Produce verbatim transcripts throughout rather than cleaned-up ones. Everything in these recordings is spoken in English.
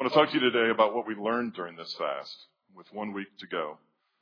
I want to talk to you today about what we learned during this fast with one week to go.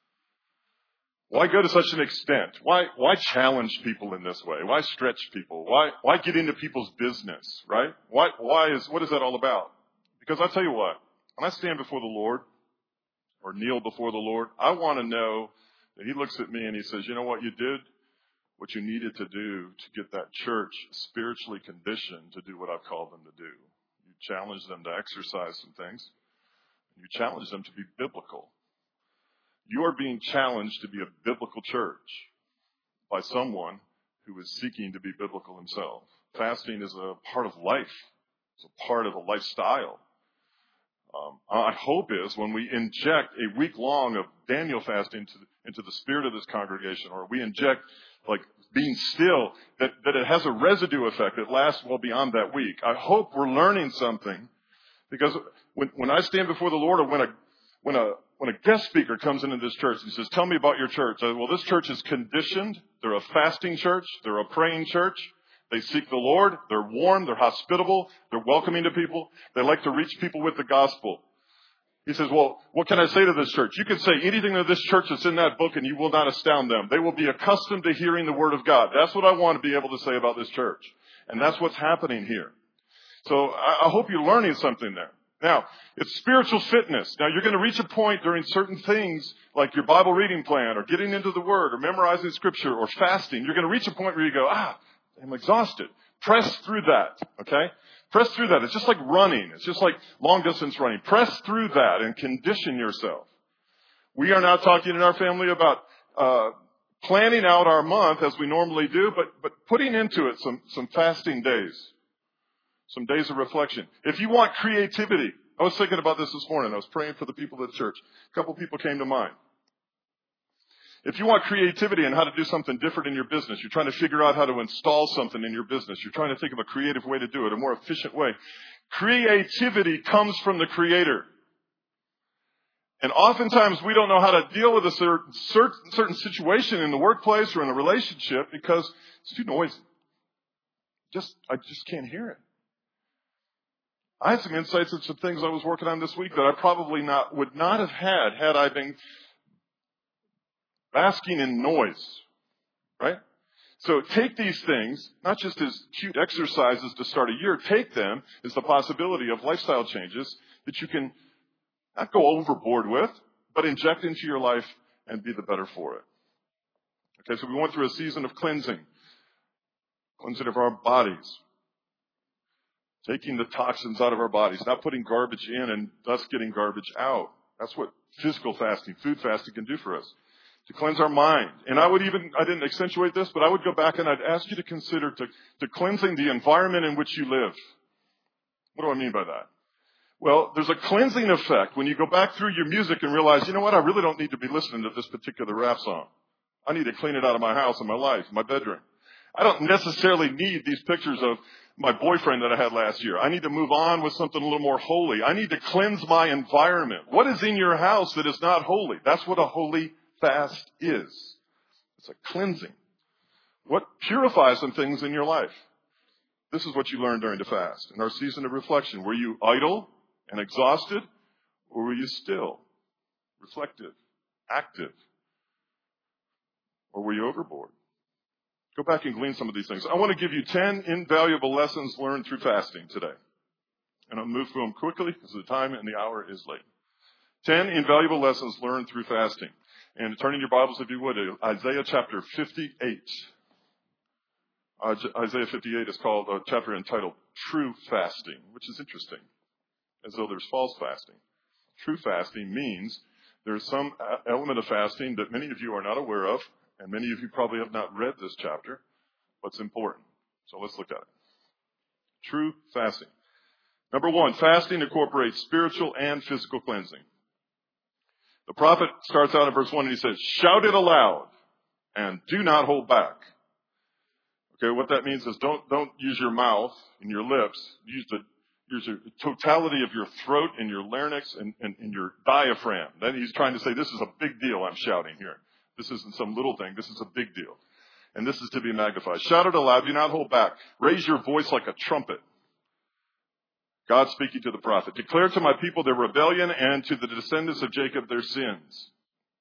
Why go to such an extent? Why why challenge people in this way? Why stretch people? Why why get into people's business, right? Why why is what is that all about? Because I'll tell you what, when I stand before the Lord or kneel before the Lord, I want to know that He looks at me and He says, you know what you did? What you needed to do to get that church spiritually conditioned to do what I've called them to do. You challenge them to exercise some things. You challenge them to be biblical. You are being challenged to be a biblical church by someone who is seeking to be biblical himself. Fasting is a part of life. It's a part of a lifestyle. Um, our hope is when we inject a week long of Daniel fasting into, into the spirit of this congregation, or we inject like being still, that, that it has a residue effect that lasts well beyond that week. I hope we're learning something, because when, when I stand before the Lord, or when a when a when a guest speaker comes into this church and says, tell me about your church. I say, well, this church is conditioned. They're a fasting church. They're a praying church. They seek the Lord. They're warm. They're hospitable. They're welcoming to people. They like to reach people with the gospel. He says, well, what can I say to this church? You can say anything to this church that's in that book and you will not astound them. They will be accustomed to hearing the word of God. That's what I want to be able to say about this church. And that's what's happening here. So I hope you're learning something there. Now, it's spiritual fitness. Now, you're going to reach a point during certain things like your Bible reading plan or getting into the Word or memorizing Scripture or fasting. You're going to reach a point where you go, ah, I'm exhausted. Press through that, okay? Press through that. It's just like running. It's just like long-distance running. Press through that and condition yourself. We are now talking in our family about uh planning out our month as we normally do, but but putting into it some, some fasting days. Some days of reflection. If you want creativity, I was thinking about this this morning. I was praying for the people at church. A couple people came to mind. If you want creativity and how to do something different in your business, you're trying to figure out how to install something in your business, you're trying to think of a creative way to do it, a more efficient way. Creativity comes from the Creator. And oftentimes we don't know how to deal with a certain, certain, certain situation in the workplace or in a relationship because it's too noisy. Just, I just can't hear it. I had some insights into some things I was working on this week that I probably not would not have had had I been basking in noise, right? So take these things, not just as cute exercises to start a year, take them as the possibility of lifestyle changes that you can not go overboard with, but inject into your life and be the better for it. Okay, so we went through a season of cleansing, cleansing of our bodies. Taking the toxins out of our bodies, not putting garbage in and thus getting garbage out. That's what physical fasting, food fasting can do for us. To cleanse our mind. And I would even, I didn't accentuate this, but I would go back and I'd ask you to consider to, to cleansing the environment in which you live. What do I mean by that? Well, there's a cleansing effect when you go back through your music and realize, you know what, I really don't need to be listening to this particular rap song. I need to clean it out of my house and my life, my bedroom. I don't necessarily need these pictures of my boyfriend that I had last year. I need to move on with something a little more holy. I need to cleanse my environment. What is in your house that is not holy? That's what a holy fast is. It's a cleansing. What purifies some things in your life? This is what you learned during the fast. In our season of reflection, were you idle and exhausted, or were you still, reflective, active, or were you overboard? Go back and glean some of these things. I want to give you ten invaluable lessons learned through fasting today. And I'll move through them quickly because the time and the hour is late. ten invaluable lessons learned through fasting. And turn in your Bibles, if you would, to Isaiah chapter fifty-eight. Uh, Isaiah fifty-eight is called a chapter entitled True Fasting, which is interesting, as though there's false fasting. True fasting means there's some element of fasting that many of you are not aware of, and many of you probably have not read this chapter, but it's important. So let's look at it. True fasting. Number one, fasting incorporates spiritual and physical cleansing. The prophet starts out in verse one and he says, shout it aloud and do not hold back. Okay, what that means is don't don't use your mouth and your lips. Use the use the totality of your throat and your larynx and, and, and your diaphragm. Then he's trying to say, this is a big deal I'm shouting here. This isn't some little thing. This is a big deal. And this is to be magnified. Shout it aloud. Do not hold back. Raise your voice like a trumpet. God speaking to the prophet. Declare to my people their rebellion and to the descendants of Jacob their sins.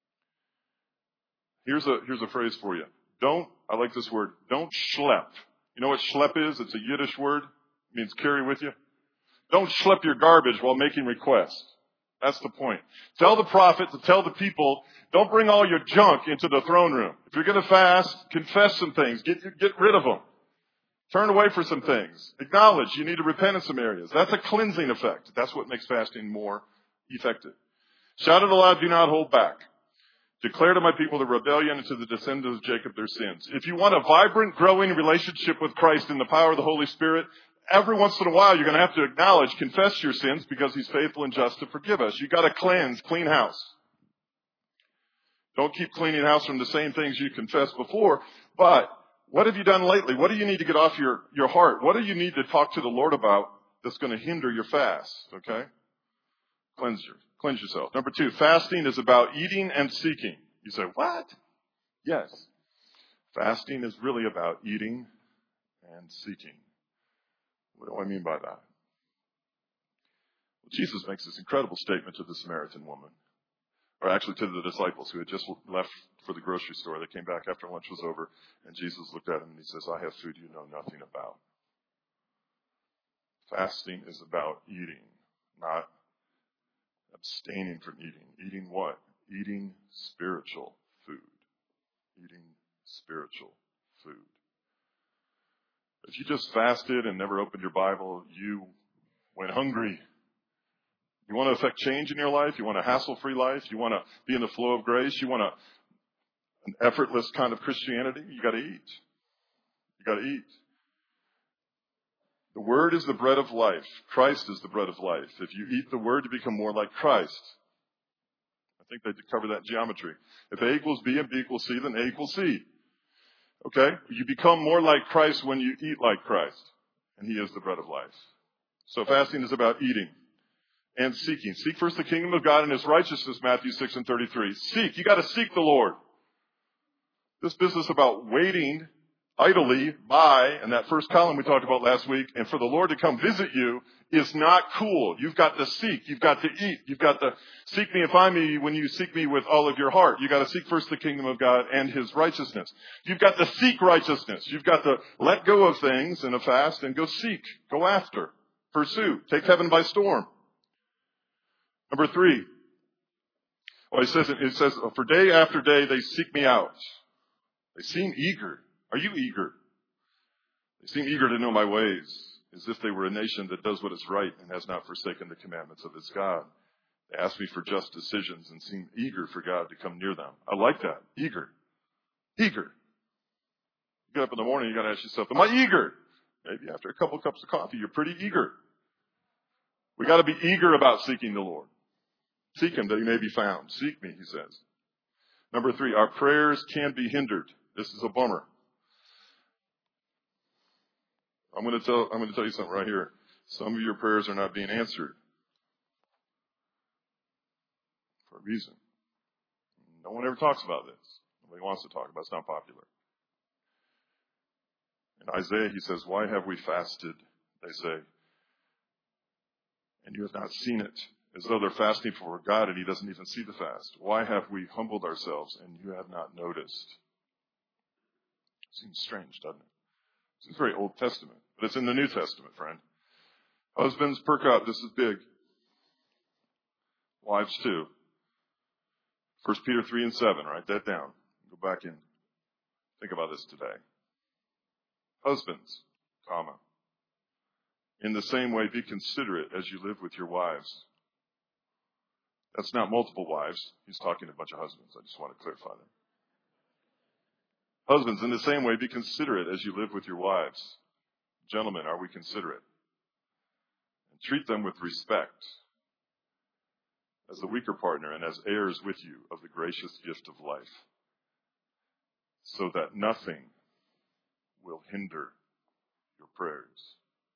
Here's a, here's a phrase for you. Don't, I like this word, don't schlep. You know what schlep is? It's a Yiddish word. It means carry with you. Don't schlep your garbage while making requests. That's the point. Tell the prophet to tell the people, don't bring all your junk into the throne room. If you're going to fast, confess some things. Get, get rid of them. Turn away for some things. Acknowledge you need to repent in some areas. That's a cleansing effect. That's what makes fasting more effective. Shout it aloud, do not hold back. Declare to my people the rebellion and to the descendants of Jacob their sins. If you want a vibrant, growing relationship with Christ in the power of the Holy Spirit, every once in a while you're going to have to acknowledge, confess your sins because he's faithful and just to forgive us. You've got to cleanse, clean house. Don't keep cleaning house from the same things you confessed before, but what have you done lately? What do you need to get off your, your heart? What do you need to talk to the Lord about that's going to hinder your fast? Okay? Cleanse, your, cleanse yourself. Number two, fasting is about eating and seeking. You say, what? Yes. Fasting is really about eating and seeking. What do I mean by that? Well, Jesus makes this incredible statement to the Samaritan woman. Or actually to the disciples who had just left for the grocery store. They came back after lunch was over, and Jesus looked at them and he says, I have food you know nothing about. Fasting is about eating, not abstaining from eating. Eating what? Eating spiritual food. Eating spiritual food. If you just fasted and never opened your Bible, you went hungry. You want to affect change in your life? You want a hassle-free life? You want to be in the flow of grace? You want a, an effortless kind of Christianity? You got to eat. You got to eat. The Word is the bread of life. Christ is the bread of life. If you eat the Word, you become more like Christ. I think they cover that in geometry. If A equals B and B equals C, then A equals C. Okay? You become more like Christ when you eat like Christ. And He is the bread of life. So fasting is about eating and seeking. Seek first the kingdom of God and His righteousness, Matthew six and thirty-three. Seek. You got to seek the Lord. This business about waiting idly by, and that first column we talked about last week, and for the Lord to come visit you is not cool. You've got to seek. You've got to eat. You've got to seek me and find me when you seek me with all of your heart. You've got to seek first the kingdom of God and His righteousness. You've got to seek righteousness. You've got to let go of things in a fast and go seek, go after, pursue, take heaven by storm. Number three, well, it says, it says, for day after day they seek me out. They seem eager. Are you eager? They seem eager to know my ways, as if they were a nation that does what is right and has not forsaken the commandments of its God. They ask me for just decisions and seem eager for God to come near them. I like that. Eager. Eager. You get up in the morning, you got to ask yourself, am I eager? Maybe after a couple of cups of coffee, you're pretty eager. We got to be eager about seeking the Lord. Seek Him that He may be found. Seek me, He says. Number three, our prayers can be hindered. This is a bummer. I'm going to tell, I'm going to tell you something right here. Some of your prayers are not being answered for a reason. No one ever talks about this. Nobody wants to talk about it. It's not popular. In Isaiah, he says, why have we fasted, they say, and you have not seen it? As though they're fasting for God and He doesn't even see the fast. Why have we humbled ourselves and you have not noticed? Seems strange, doesn't it? It's very Old Testament, but it's in the New Testament, friend. Husbands, perk up. This is big. Wives, too. First Peter three and seven. Write that down. Go back and think about this today. Husbands, comma. In the same way, be considerate as you live with your wives. That's not multiple wives. He's talking to a bunch of husbands. I just want to clarify that. Husbands, in the same way, be considerate as you live with your wives. Gentlemen, are we considerate? And treat them with respect as the weaker partner and as heirs with you of the gracious gift of life, so that nothing will hinder your prayers.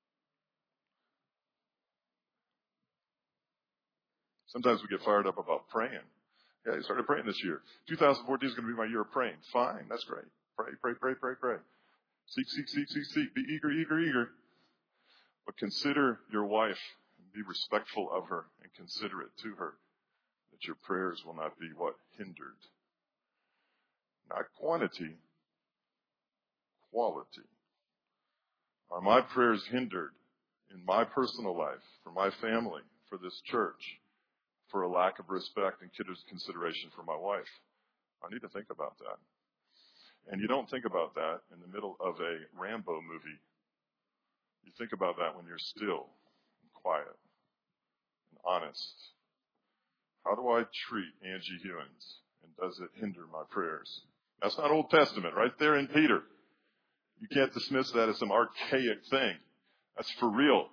Sometimes we get fired up about praying. Yeah, I started praying this year. two thousand fourteen is going to be my year of praying. Fine, that's great. Pray, pray, pray, pray, pray. Seek, seek, seek, seek, seek. Be eager, eager, eager. But consider your wife Be respectful of her and considerate to her, that your prayers will not be what? Hindered. Not quantity, quality. Are my prayers hindered in my personal life, for my family, for this church, for a lack of respect and consideration for my wife? I need to think about that. And you don't think about that in the middle of a Rambo movie. You think about that when you're still and quiet and honest. How do I treat Angie Hewins? And does it hinder my prayers? That's not Old Testament, right there in Peter. You can't dismiss that as some archaic thing. That's for real.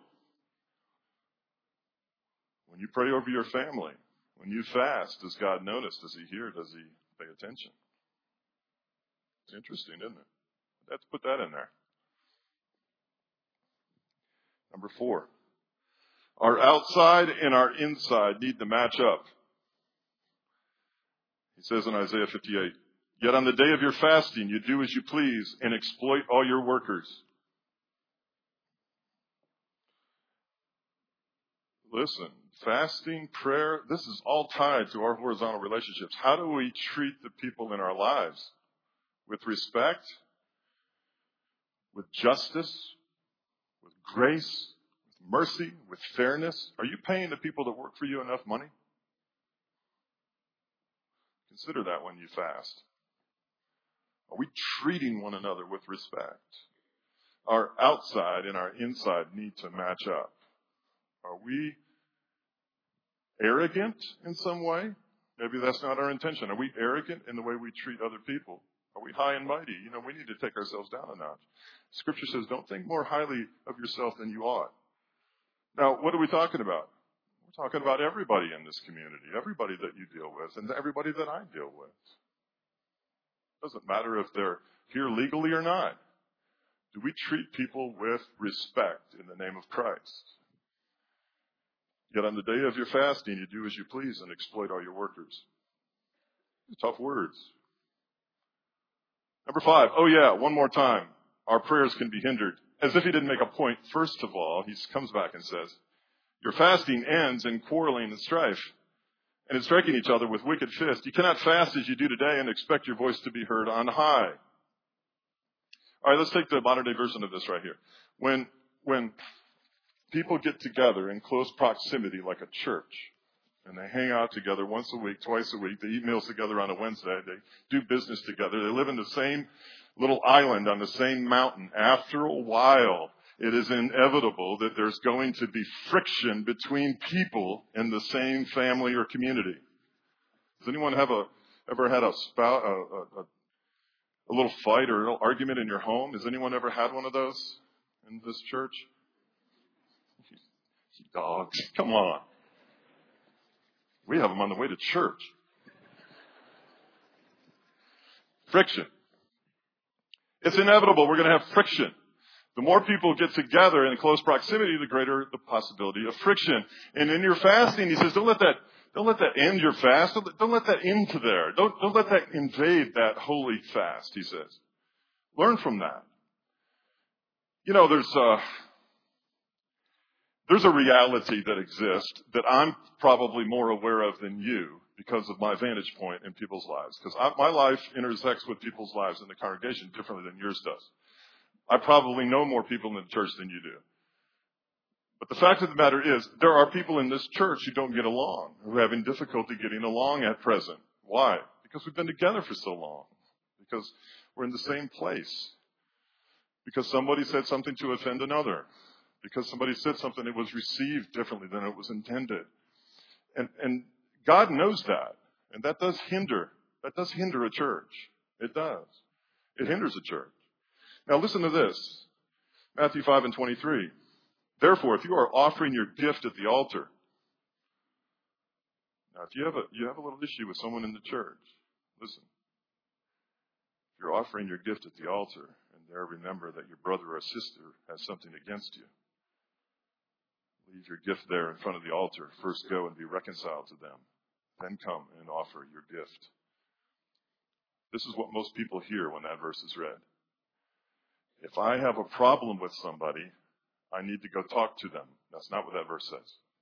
When you pray over your family, when you fast, does God notice? Does he hear? Does he pay attention? It's interesting, isn't it? Let's put that in there. Number four. Our outside and our inside need to match up. He says in Isaiah fifty-eight, yet on the day of your fasting, you do as you please and exploit all your workers. Listen, fasting, prayer, this is all tied to our horizontal relationships. How do we treat the people in our lives? With respect, with justice, with grace, with mercy, with fairness? Are you paying the people that work for you enough money? Consider that when you fast. Are we treating one another with respect? Our outside and our inside need to match up. Are we arrogant in some way? Maybe that's not our intention. Are we arrogant in the way we treat other people? Are we high and mighty? You know, we need to take ourselves down a notch. Scripture says, don't think more highly of yourself than you ought. Now, what are we talking about? We're talking about everybody in this community, everybody that you deal with, and everybody that I deal with. Doesn't matter if they're here legally or not. Do we treat people with respect in the name of Christ? Yet on the day of your fasting, you do as you please and exploit all your workers. Tough words. Number five. Oh yeah, one more time. Our prayers can be hindered. As if he didn't make a point, first of all, he comes back and says, your fasting ends in quarreling and strife and in striking each other with wicked fists. You cannot fast as you do today and expect your voice to be heard on high. All right, let's take the modern day version of this right here. When, when people get together in close proximity like a church, and they hang out together once a week, twice a week, they eat meals together on a Wednesday, they do business together, they live in the same little island on the same mountain. After a while, it is inevitable that there's going to be friction between people in the same family or community. Does anyone have a ever had a spout, a, a, a little fight or a little argument in your home? Has anyone ever had one of those in this church? You dogs, come on. We have them on the way to church. Friction. It's inevitable. We're going to have friction. The more people get together in close proximity, the greater the possibility of friction. And in your fasting, he says, don't let that, don't let that end your fast. Don't, don't let that into there. Don't, don't let that invade that holy fast, he says. Learn from that. You know, there's, uh, there's a reality that exists that I'm probably more aware of than you because of my vantage point in people's lives. Because my life intersects with people's lives in the congregation differently than yours does. I probably know more people in the church than you do. But the fact of the matter is, there are people in this church who don't get along, who are having difficulty getting along at present. Why? Because we've been together for so long. Because we're in the same place. Because somebody said something to offend another. Because somebody said something that was received differently than it was intended. And, and God knows that. And that does hinder. That does hinder a church. It does. It hinders a church. Now listen to this. Matthew five and twenty-three. Therefore, if you are offering your gift at the altar. Now, if you have a, you have a little issue with someone in the church, listen. If you're offering your gift at the altar, and there remember that your brother or sister has something against you, leave your gift there in front of the altar. First go and be reconciled to them. Then come and offer your gift. This is what most people hear when that verse is read. If I have a problem with somebody, I need to go talk to them. That's not what that verse says.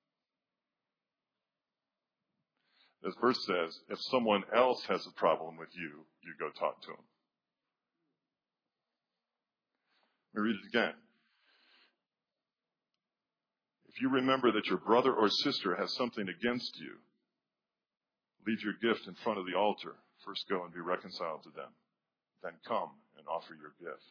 as verse says, if someone else has a problem with you, you go talk to them. Let me read it again. If you remember that your brother or sister has something against you, leave your gift in front of the altar. First go and be reconciled to them. Then come and offer your gift.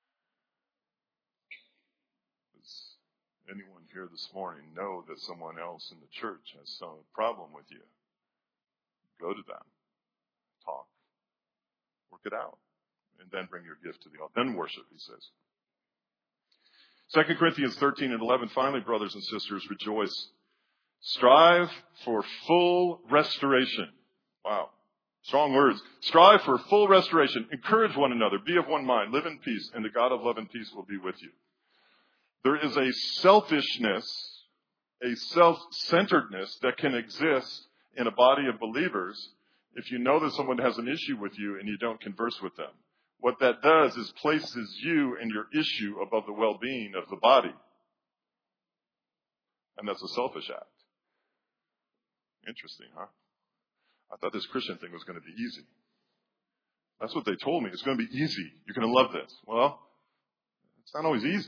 Does anyone here this morning know that someone else in the church has some problem with you? Go to them. Talk. Work it out. And then bring your gift to the altar. Then worship, he says. Second Corinthians thirteen and eleven, finally, brothers and sisters, rejoice. Strive for full restoration. Wow. Strong words. Strive for full restoration. Encourage one another. Be of one mind. Live in peace. And the God of love and peace will be with you. There is a selfishness, a self-centeredness that can exist in a body of believers if you know that someone has an issue with you and you don't converse with them. What that does is places you and your issue above the well-being of the body. And that's a selfish act. Interesting, huh? I thought this Christian thing was going to be easy. That's what they told me. It's going to be easy. You're going to love this. Well, it's not always easy.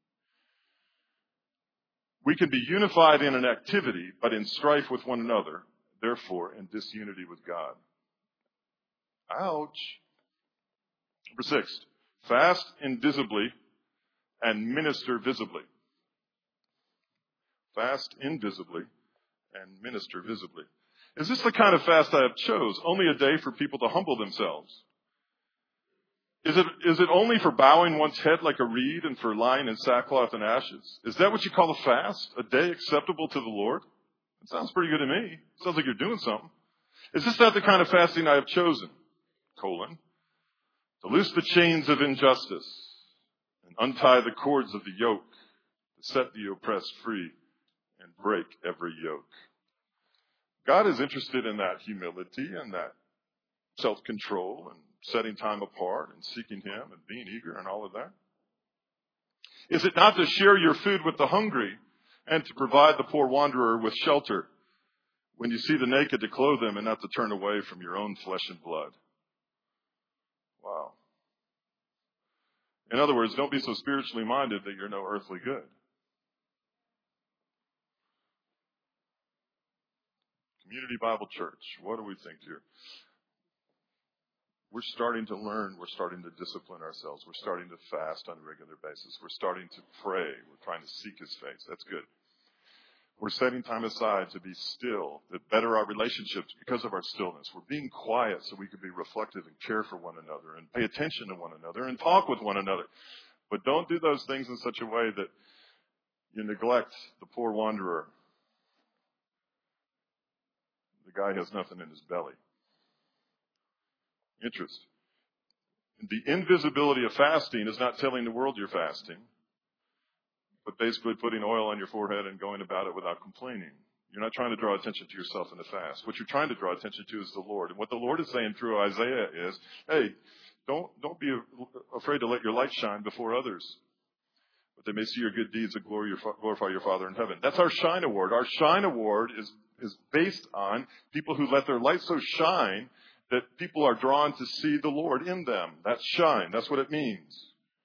We can be unified in an activity, but in strife with one another, therefore in disunity with God. Ouch. Number six, fast invisibly and minister visibly. Fast invisibly and minister visibly. Is this the kind of fast I have chose? Only a day for people to humble themselves? Is it, is it only for bowing one's head like a reed and for lying in sackcloth and ashes? Is that what you call a fast? A day acceptable to the Lord? It sounds pretty good to me. It sounds like you're doing something. Is this not the kind of fasting I have chosen? Colon. To loose the chains of injustice and untie the cords of the yoke, to set the oppressed free and break every yoke. God is interested in that humility and that self-control and setting time apart and seeking Him and being eager and all of that. Is it not to share your food with the hungry and to provide the poor wanderer with shelter? When you see the naked, to clothe them and not to turn away from your own flesh and blood. Wow. In other words, don't be so spiritually minded that you're no earthly good. Community Bible Church, what do we think here? We're starting to learn. We're starting to discipline ourselves. We're starting to fast on a regular basis. We're starting to pray. We're trying to seek His face. That's good. We're setting time aside to be still, to better our relationships because of our stillness. We're being quiet so we can be reflective and care for one another and pay attention to one another and talk with one another. But don't do those things in such a way that you neglect the poor wanderer. The guy has nothing in his belly. Interest. The invisibility of fasting is not telling the world you're fasting, but basically putting oil on your forehead and going about it without complaining. You're not trying to draw attention to yourself in the fast. What you're trying to draw attention to is the Lord. And what the Lord is saying through Isaiah is, hey, don't, don't be afraid to let your light shine before others, but they may see your good deeds and glorify your Father in heaven. That's our Shine Award. Our Shine Award is, is based on people who let their light so shine that people are drawn to see the Lord in them. That's shine. That's what it means.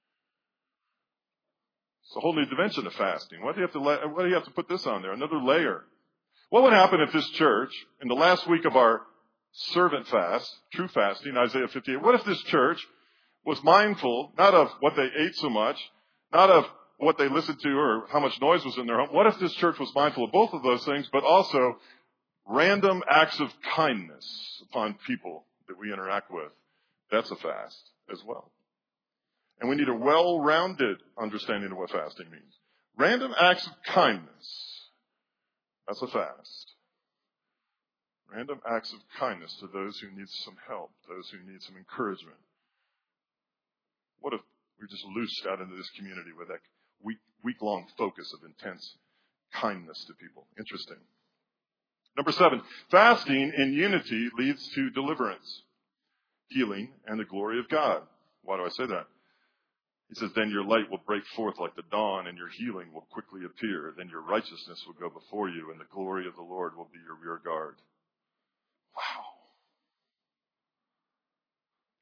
It's a whole new dimension of fasting. Why do you have to, why do you have to put this on there? Another layer. What would happen if this church, in the last week of our servant fast, true fasting, Isaiah fifty-eight, what if this church was mindful, not of what they ate so much, not of what they listened to or how much noise was in their home. What if this church was mindful of both of those things, but also random acts of kindness upon people that we interact with? That's a fast as well. And we need a well-rounded understanding of what fasting means. Random acts of kindness. That's a fast. Random acts of kindness to those who need some help, those who need some encouragement. What if we're just loosed out into this community with that week, week-long focus of intense kindness to people? Interesting. Number seven, fasting in unity leads to deliverance, healing, and the glory of God. Why do I say that? He says, then your light will break forth like the dawn, and your healing will quickly appear. Then your righteousness will go before you, and the glory of the Lord will be your rear guard.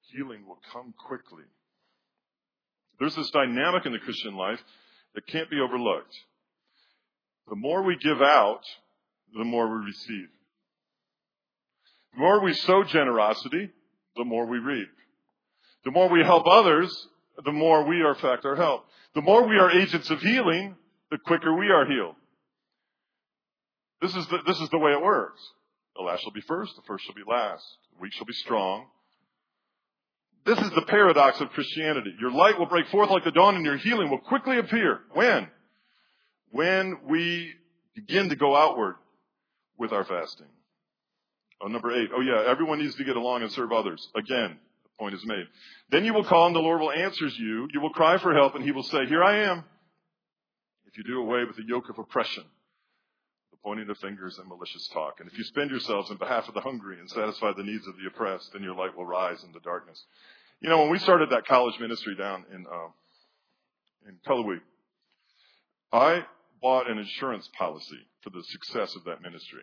healing will come quickly. There's this dynamic in the Christian life that can't be overlooked. The more we give out, the more we receive. The more we sow generosity, the more we reap. The more we help others, the more we are, in fact, are helped. The more we are agents of healing, the quicker we are healed. This is the, this is the way it works. The last shall be first, the first shall be last. The weak shall be strong. This is the paradox of Christianity. Your light will break forth like the dawn and your healing will quickly appear. When? When we begin to go outward with our fasting. Oh, number eight. Oh, yeah, everyone needs to get along and serve others. Again, the point is made. Then you will call and the Lord will answer you. You will cry for help and he will say, here I am. If you do away with the yoke of oppression, the pointing of fingers and malicious talk. And if you spend yourselves in behalf of the hungry and satisfy the needs of the oppressed, then your light will rise in the darkness. You know, when we started that college ministry down in, uh, in Cullowhee, I bought an insurance policy for the success of that ministry.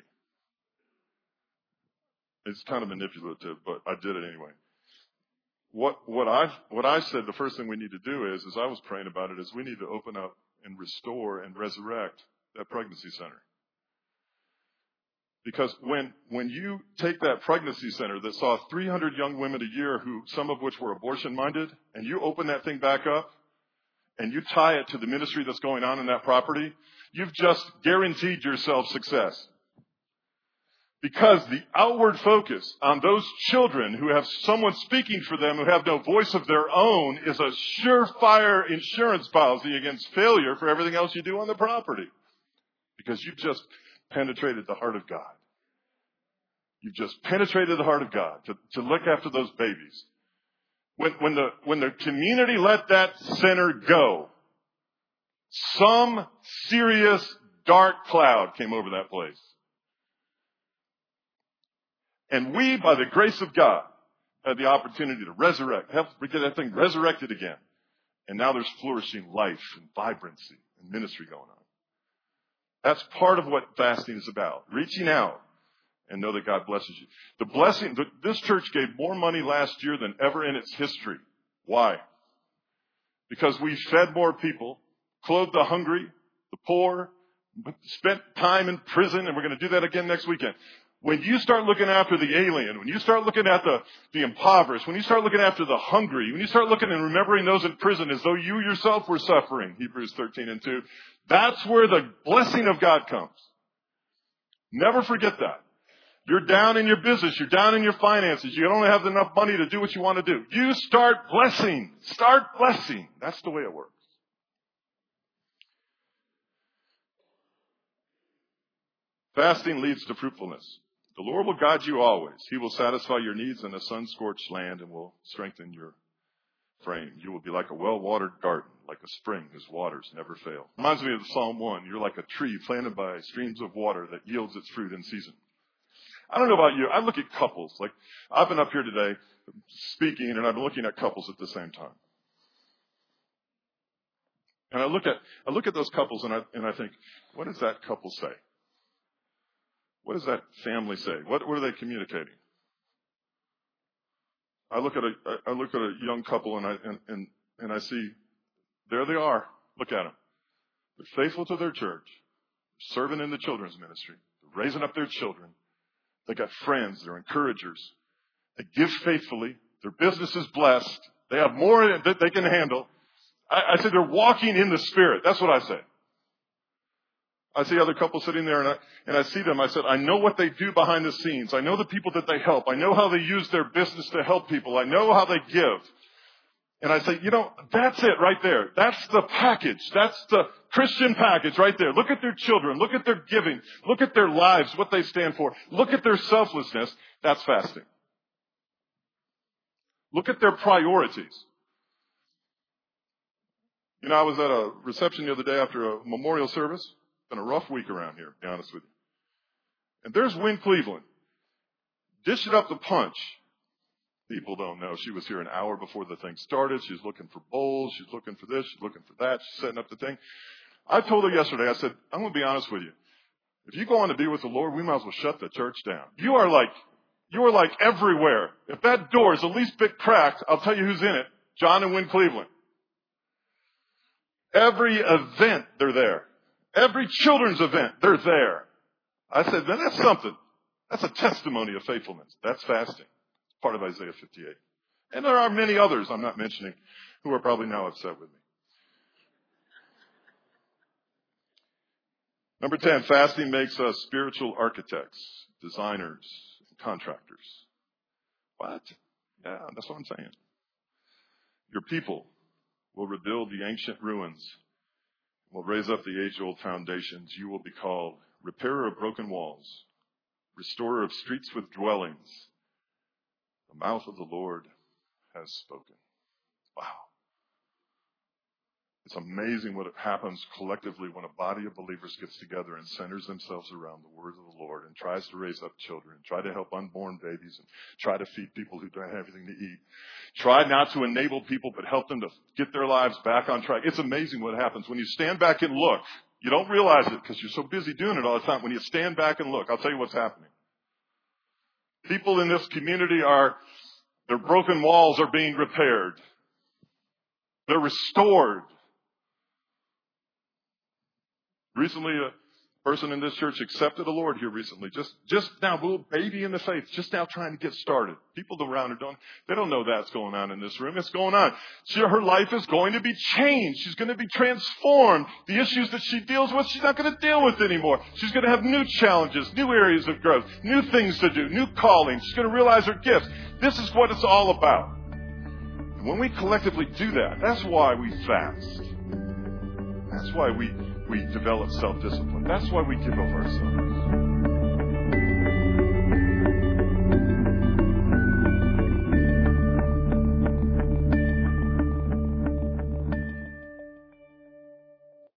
It's kind of manipulative, but I did it anyway. What what I what I said the first thing we need to do is, as I was praying about it, is we need to open up and restore and resurrect that pregnancy center. Because when when you take that pregnancy center that saw three hundred young women a year, who some of which were abortion minded, and you open that thing back up, and you tie it to the ministry that's going on in that property, you've just guaranteed yourself success. Because the outward focus on those children who have someone speaking for them, who have no voice of their own, is a surefire insurance policy against failure for everything else you do on the property. Because you've just penetrated the heart of God. You've just penetrated the heart of God to, to look after those babies. When, when the, when the community let that center go, some serious dark cloud came over that place. And we, by the grace of God, had the opportunity to resurrect, help get that thing resurrected again. And now there's flourishing life and vibrancy and ministry going on. That's part of what fasting is about. Reaching out and know that God blesses you. The blessing, this church gave more money last year than ever in its history. Why? Because we fed more people, clothed the hungry, the poor, spent time in prison, and we're going to do that again next weekend. When you start looking after the alien, when you start looking at the, the impoverished, when you start looking after the hungry, when you start looking and remembering those in prison as though you yourself were suffering, Hebrews thirteen and two, that's where the blessing of God comes. Never forget that. You're down in your business. You're down in your finances. You don't have enough money to do what you want to do. You start blessing. Start blessing. That's the way it works. Fasting leads to fruitfulness. The Lord will guide you always. He will satisfy your needs in a sun-scorched land and will strengthen your frame. You will be like a well-watered garden, like a spring whose waters never fail. Reminds me of Psalm one. You're like a tree planted by streams of water that yields its fruit in season. I don't know about you. I look at couples. Like, I've been up here today speaking, and I've been looking at couples at the same time. And I look at I look at those couples, and I and I think, what does that couple say? What does that family say? What, what are they communicating? I look at a, I look at a young couple and I, and, and, and I see, there they are. Look at them. They're faithful to their church, serving in the children's ministry, they're raising up their children. They got friends. They're encouragers. They give faithfully. Their business is blessed. They have more that they can handle. I, I say they're walking in the Spirit. That's what I say. I see other couples sitting there, and I, and I see them. I said, I know what they do behind the scenes. I know the people that they help. I know how they use their business to help people. I know how they give. And I say, you know, that's it right there. That's the package. That's the Christian package right there. Look at their children. Look at their giving. Look at their lives, what they stand for. Look at their selflessness. That's fasting. Look at their priorities. You know, I was at a reception the other day after a memorial service. It's been a rough week around here, to be honest with you. And there's Wynn Cleveland, dishing up the punch. People don't know. She was here an hour before the thing started. She's looking for bowls. She's looking for this. She's looking for that. She's setting up the thing. I told her yesterday, I said, I'm going to be honest with you. If you go on to be with the Lord, we might as well shut the church down. You are like, You are like everywhere. If that door is the least bit cracked, I'll tell you who's in it. John and Wynn Cleveland. Every event, they're there. Every children's event, they're there. I said, man, that's something. That's a testimony of faithfulness. That's fasting. It's part of Isaiah fifty-eight. And there are many others I'm not mentioning who are probably now upset with me. Number ten, fasting makes us spiritual architects, designers, and contractors. What? Yeah, that's what I'm saying. Your people will rebuild the ancient ruins, will raise up the age-old foundations. You will be called repairer of broken walls, restorer of streets with dwellings. The mouth of the Lord has spoken. Wow. It's amazing what happens collectively when a body of believers gets together and centers themselves around the word of the Lord and tries to raise up children, try to help unborn babies, and try to feed people who don't have anything to eat. Try not to enable people, but help them to get their lives back on track. It's amazing what happens when you stand back and look. You don't realize it because you're so busy doing it all the time. When you stand back and look, I'll tell you what's happening. People in this community are, their broken walls are being repaired. They're restored. Recently, a person in this church accepted the Lord here recently. Just, just now, a little baby in the faith, just now trying to get started. People around her don't, they don't know that's going on in this room. It's going on. She, her life is going to be changed. She's going to be transformed. The issues that she deals with, she's not going to deal with anymore. She's going to have new challenges, new areas of growth, new things to do, new callings. She's going to realize her gifts. This is what it's all about. And when we collectively do that, that's why we fast. That's why we We develop self-discipline. That's why we give of ourselves.